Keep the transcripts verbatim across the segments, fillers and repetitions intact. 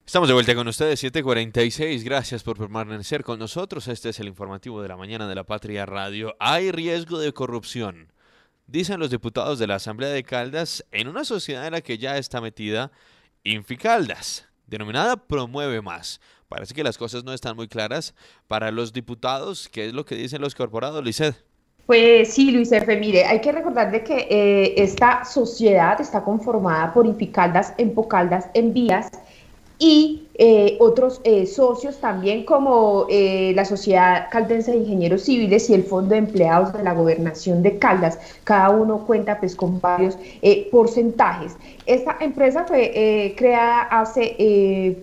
Estamos de vuelta con ustedes, siete cuarenta y seis. Gracias por permanecer con nosotros. Este es el informativo de la mañana de la Patria Radio. Hay riesgo de corrupción, dicen los diputados de la Asamblea de Caldas, en una sociedad en la que ya está metida Inficaldas, denominada Promueve Más. Parece que las cosas no están muy claras para los diputados. ¿Qué es lo que dicen los corporados, Lisset? Pues sí, Luis F., mire, hay que recordar de que eh, esta sociedad está conformada por Inficaldas, Empocaldas, Envías y eh, otros eh, socios también como eh, la Sociedad Caldense de Ingenieros Civiles y el Fondo de Empleados de la Gobernación de Caldas. Cada uno cuenta pues con varios eh, porcentajes. Esta empresa fue eh, creada hace... Eh,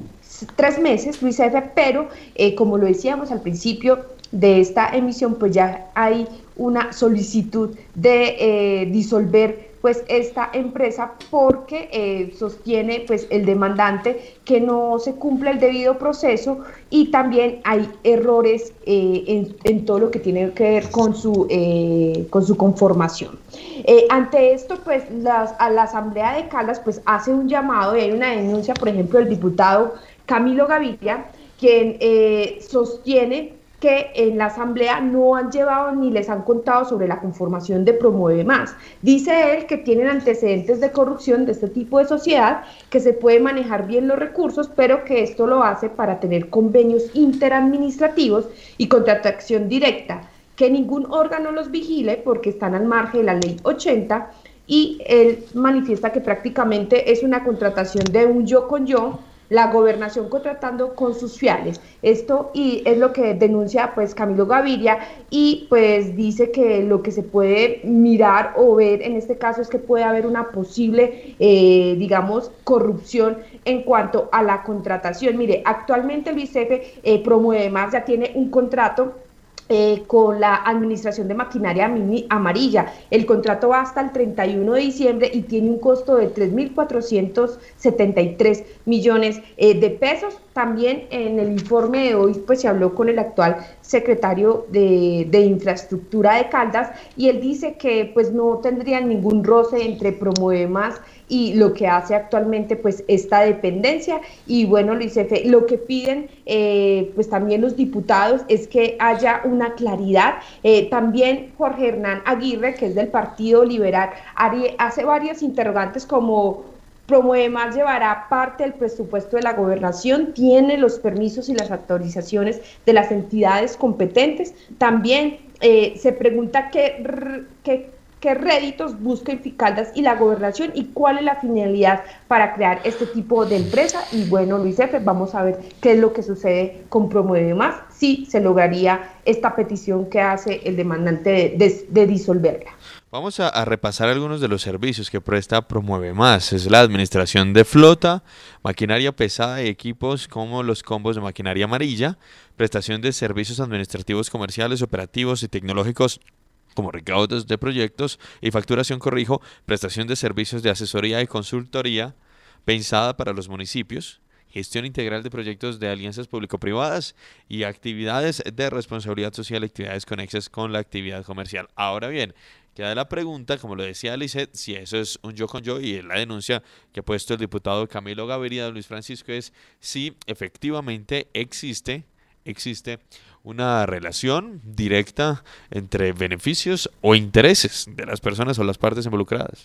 tres meses, Luis F., pero eh, como lo decíamos al principio de esta emisión, pues ya hay una solicitud de eh, disolver pues esta empresa porque eh, sostiene pues el demandante que no se cumple el debido proceso y también hay errores eh, en, en, todo lo que tiene que ver con su, eh, con su conformación. Eh, ante esto, pues las, a la Asamblea de Caldas pues hace un llamado y hay una denuncia, por ejemplo, del diputado Camilo Gaviria, quien eh, sostiene que en la asamblea no han llevado ni les han contado sobre la conformación de Promueve Más. Dice él que tienen antecedentes de corrupción de este tipo de sociedad, que se puede manejar bien los recursos, pero que esto lo hace para tener convenios interadministrativos y contratación directa, que ningún órgano los vigile porque están al margen de la ley ochenta, y él manifiesta que prácticamente es una contratación de un yo con yo, la gobernación contratando con sus fiales. Esto y es lo que denuncia pues Camilo Gaviria y pues dice que lo que se puede mirar o ver en este caso es que puede haber una posible, eh, digamos, corrupción en cuanto a la contratación. Mire, actualmente el I C F eh, Promueve Más ya tiene un contrato eh, con la Administración de Maquinaria Amarilla. El contrato va hasta el treinta y uno de diciembre y tiene un costo de tres mil cuatrocientos setenta y tres millones eh, de pesos. También en el informe de hoy pues se habló con el actual secretario de, de Infraestructura de Caldas y él dice que pues no tendrían ningún roce entre Promueve Más y lo que hace actualmente pues esta dependencia. Y bueno, Luis F., lo que piden eh, pues también los diputados es que haya una claridad. Eh, también Jorge Hernán Aguirre, que es del Partido Liberal, hace varias interrogantes como: Promueve Más llevará parte del presupuesto de la gobernación, tiene los permisos y las autorizaciones de las entidades competentes. También eh, se pregunta qué, qué, qué réditos busca Inficaldas y la gobernación y cuál es la finalidad para crear este tipo de empresa. Y bueno, Luis F., vamos a ver qué es lo que sucede con Promueve Más, si se lograría esta petición que hace el demandante de, de, de disolverla. Vamos a, a repasar algunos de los servicios que presta Promueve Más. Es la administración de flota, maquinaria pesada y equipos como los combos de maquinaria amarilla, prestación de servicios administrativos, comerciales, operativos y tecnológicos como recaudos de proyectos y facturación, corrijo, prestación de servicios de asesoría y consultoría pensada para los municipios, gestión integral de proyectos de alianzas público-privadas y actividades de responsabilidad social, actividades conexas con la actividad comercial. Ahora bien, queda la pregunta, como lo decía Lisset, si eso es un yo con yo, y la denuncia que ha puesto el diputado Camilo Gaviria, Luis Francisco, es si efectivamente existe, existe una relación directa entre beneficios o intereses de las personas o las partes involucradas.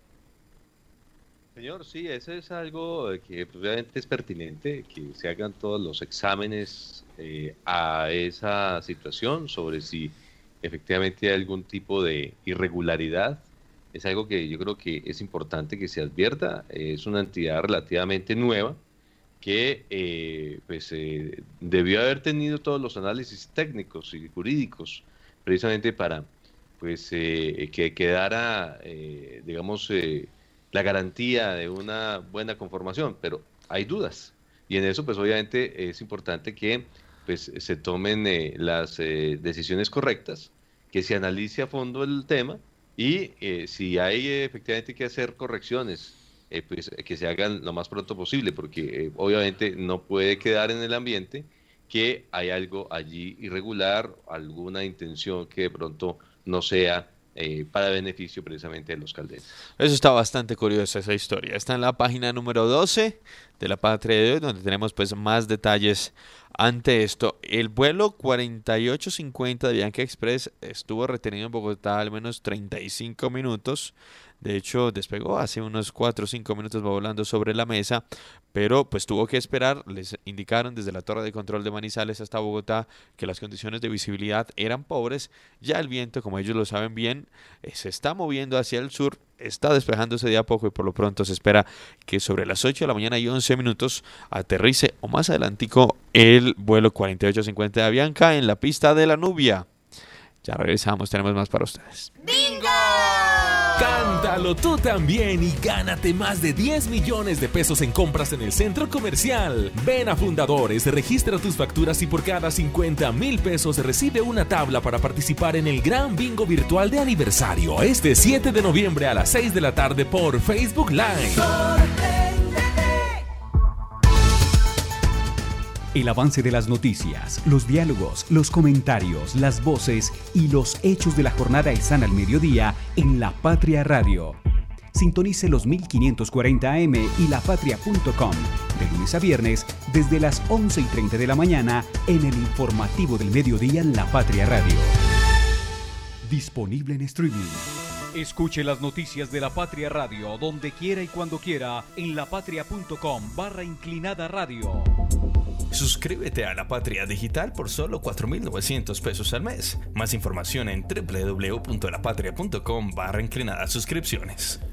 Señor, sí, eso es algo que pues, obviamente es pertinente, que se hagan todos los exámenes eh, a esa situación sobre si efectivamente hay algún tipo de irregularidad. Es algo que yo creo que es importante que se advierta. Es una entidad relativamente nueva que eh, pues, eh, debió haber tenido todos los análisis técnicos y jurídicos precisamente para pues, eh, que quedara, eh, digamos, eh, la garantía de una buena conformación, pero hay dudas. Y en eso, pues obviamente es importante que pues, se tomen eh, las eh, decisiones correctas, que se analice a fondo el tema y eh, si hay eh, efectivamente que hacer correcciones, eh, pues que se hagan lo más pronto posible, porque eh, obviamente no puede quedar en el ambiente que hay algo allí irregular, alguna intención que de pronto no sea eh, para beneficio precisamente de los caldenses. Eso está bastante curiosa esa historia. Está en la página número doce de La Patria de hoy, donde tenemos pues más detalles ante esto. El vuelo cuarenta y ocho cincuenta de Bianca Express estuvo retenido en Bogotá al menos treinta y cinco minutos. De hecho, despegó hace unos cuatro o cinco minutos, va volando sobre la mesa, pero pues tuvo que esperar. Les indicaron desde la torre de control de Manizales hasta Bogotá que las condiciones de visibilidad eran pobres. Ya el viento, como ellos lo saben bien, eh, se está moviendo hacia el sur, está despejándose de a poco y por lo pronto se espera que sobre las ocho de la mañana y once minutos aterrice o más adelantico el vuelo cuarenta y ocho cincuenta de Avianca en la pista de la Nubia. Ya regresamos, tenemos más para ustedes. ¡Bingo! Cántalo tú también y gánate más de diez millones de pesos en compras en el centro comercial. Ven a Fundadores, registra tus facturas y por cada cincuenta mil pesos recibe una tabla para participar en el gran bingo virtual de aniversario este siete de noviembre a las seis de la tarde por Facebook Live. El avance de las noticias, los diálogos, los comentarios, las voces y los hechos de la jornada están al mediodía en La Patria Radio. Sintonice los mil quinientos cuarenta A M y lapatria punto com de lunes a viernes desde las once y treinta de la mañana en el informativo del mediodía en La Patria Radio. Disponible en streaming. Escuche las noticias de La Patria Radio donde quiera y cuando quiera en lapatria.com barra inclinada radio. Suscríbete a La Patria Digital por solo cuatro mil novecientos pesos al mes. Más información en doble u doble u doble u punto lapatria punto com barra inclinada suscripciones.